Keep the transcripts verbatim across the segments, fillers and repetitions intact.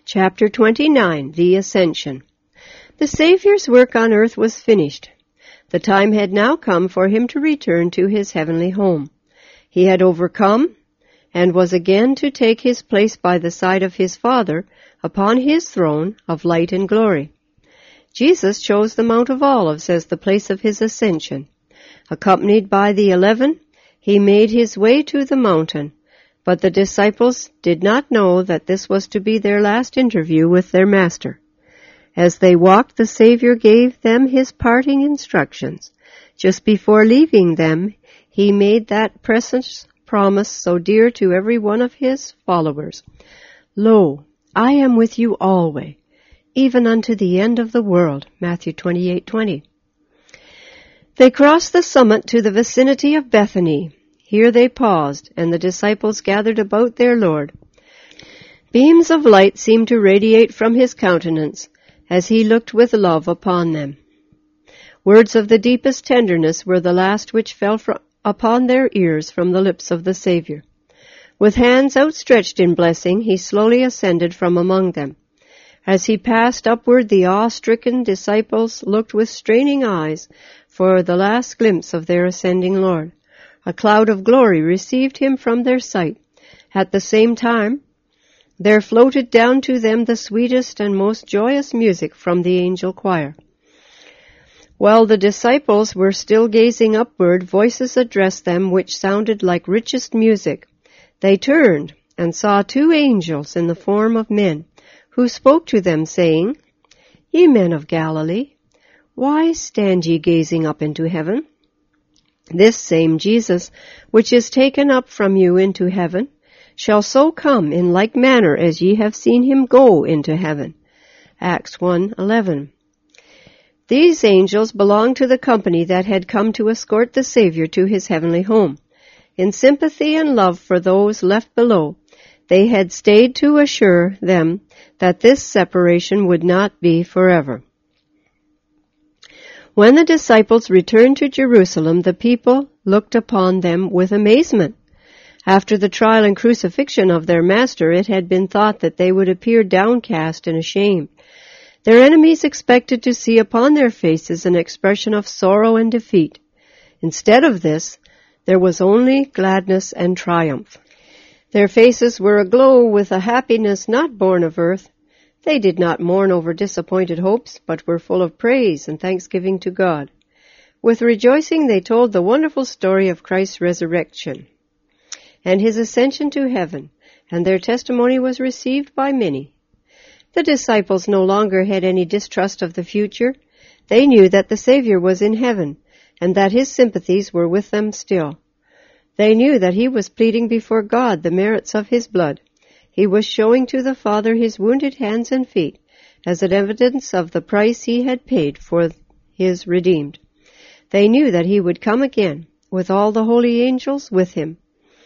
Chapter twenty-nine, The Ascension. The Savior's work on earth was finished. The time had now come for him to return to his heavenly home. He had overcome and was again to take his place by the side of his Father upon his throne of light and glory. Jesus chose the Mount of Olives as the place of his ascension. Accompanied by the eleven, he made his way to the mountain, but the disciples did not know that this was to be their last interview with their Master. As they walked, the Savior gave them his parting instructions. Just before leaving them, he made that precious promise so dear to every one of his followers. Lo, I am with you always, even unto the end of the world. Matthew twenty-eight twenty. They crossed the summit to the vicinity of Bethany. Here they paused, and the disciples gathered about their Lord. Beams of light seemed to radiate from his countenance as he looked with love upon them. Words of the deepest tenderness were the last which fell from, upon their ears from the lips of the Savior. With hands outstretched in blessing, he slowly ascended from among them. As he passed upward, the awe-stricken disciples looked with straining eyes for the last glimpse of their ascending Lord. A cloud of glory received him from their sight. At the same time, there floated down to them the sweetest and most joyous music from the angel choir. While the disciples were still gazing upward, voices addressed them which sounded like richest music. They turned and saw two angels in the form of men, who spoke to them, saying, Ye men of Galilee, why stand ye gazing up into heaven? This same Jesus, which is taken up from you into heaven, shall so come in like manner as ye have seen him go into heaven. Acts one eleven. These angels belonged to the company that had come to escort the Savior to his heavenly home. In sympathy and love for those left below, they had stayed to assure them that this separation would not be forever. When the disciples returned to Jerusalem, the people looked upon them with amazement. After the trial and crucifixion of their Master, it had been thought that they would appear downcast and ashamed. Their enemies expected to see upon their faces an expression of sorrow and defeat. Instead of this, there was only gladness and triumph. Their faces were aglow with a happiness not born of earth. They did not mourn over disappointed hopes, but were full of praise and thanksgiving to God. With rejoicing they told the wonderful story of Christ's resurrection and his ascension to heaven, and their testimony was received by many. The disciples no longer had any distrust of the future. They knew that the Savior was in heaven, and that his sympathies were with them still. They knew that he was pleading before God the merits of his blood. He was showing to the Father his wounded hands and feet, as an evidence of the price he had paid for his redeemed. They knew that he would come again, with all the holy angels with him.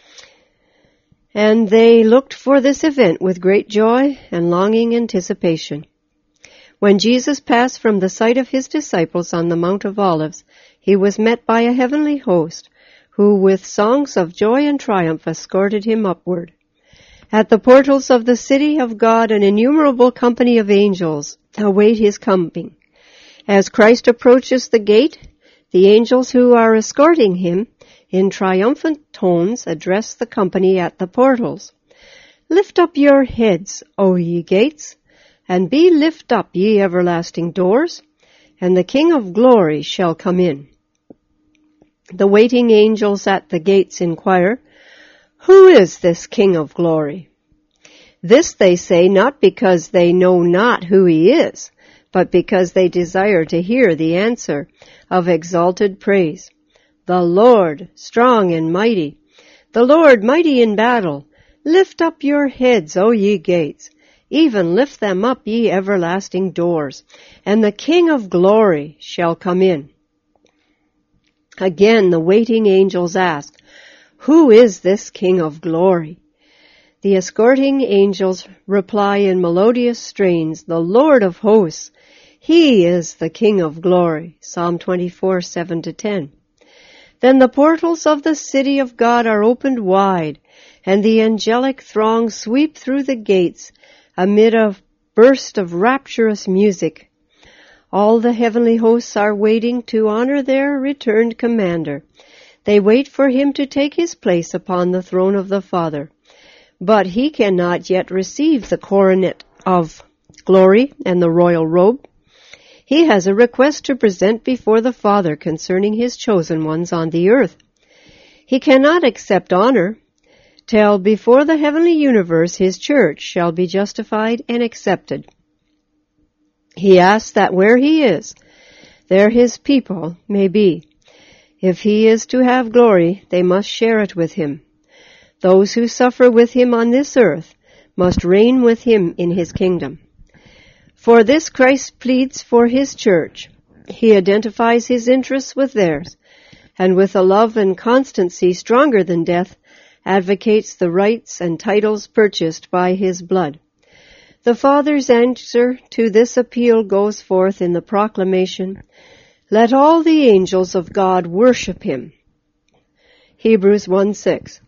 And they looked for this event with great joy and longing anticipation. When Jesus passed from the sight of his disciples on the Mount of Olives, he was met by a heavenly host, who with songs of joy and triumph escorted him upward. At the portals of the city of God, an innumerable company of angels await his coming. As Christ approaches the gate, the angels who are escorting him in triumphant tones address the company at the portals. Lift up your heads, O ye gates, and be lift up, ye everlasting doors, and the King of glory shall come in. The waiting angels at the gates inquire, Who is this King of glory? This they say not because they know not who he is, but because they desire to hear the answer of exalted praise. The Lord, strong and mighty, the Lord mighty in battle. Lift up your heads, O ye gates, even lift them up, ye everlasting doors, and the King of glory shall come in. Again the waiting angels ask, Who is this King of glory? The escorting angels reply in melodious strains, The Lord of hosts, he is the King of glory. Psalm twenty-four, seven to ten. Then the portals of the city of God are opened wide, and the angelic throng sweep through the gates amid a burst of rapturous music. All the heavenly hosts are waiting to honor their returned commander. They wait for him to take his place upon the throne of the Father. But he cannot yet receive the coronet of glory and the royal robe. He has a request to present before the Father concerning his chosen ones on the earth. He cannot accept honor till before the heavenly universe his church shall be justified and accepted. He asks that where he is, there his people may be. If he is to have glory, they must share it with him. Those who suffer with him on this earth must reign with him in his kingdom. For this Christ pleads for his church. He identifies his interests with theirs, and with a love and constancy stronger than death, advocates the rights and titles purchased by his blood. The Father's answer to this appeal goes forth in the proclamation, "Let all the angels of God worship him." Hebrews one six.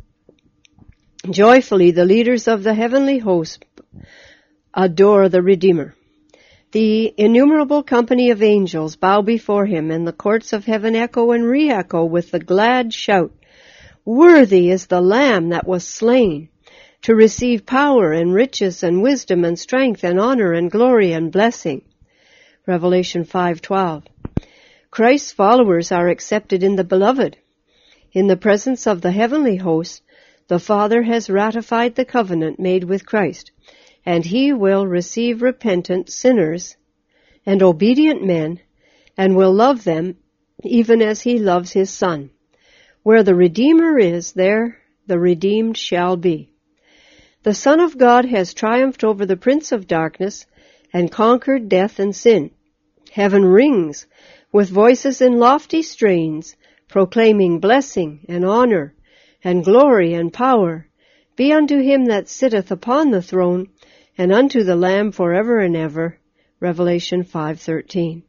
Joyfully the leaders of the heavenly host adore the Redeemer. The innumerable company of angels bow before him, and the courts of heaven echo and re-echo with the glad shout, "Worthy is the Lamb that was slain, to receive power and riches and wisdom and strength and honor and glory and blessing." Revelation five twelve. Christ's followers are accepted in the Beloved. In the presence of the heavenly hosts, the Father has ratified the covenant made with Christ, and he will receive repentant sinners and obedient men, and will love them even as he loves his Son. Where the Redeemer is, there the redeemed shall be. The Son of God has triumphed over the prince of darkness and conquered death and sin. Heaven rings with voices in lofty strains, proclaiming blessing and honor and glory and power be unto him that sitteth upon the throne, and unto the Lamb forever and ever. Revelation five thirteen.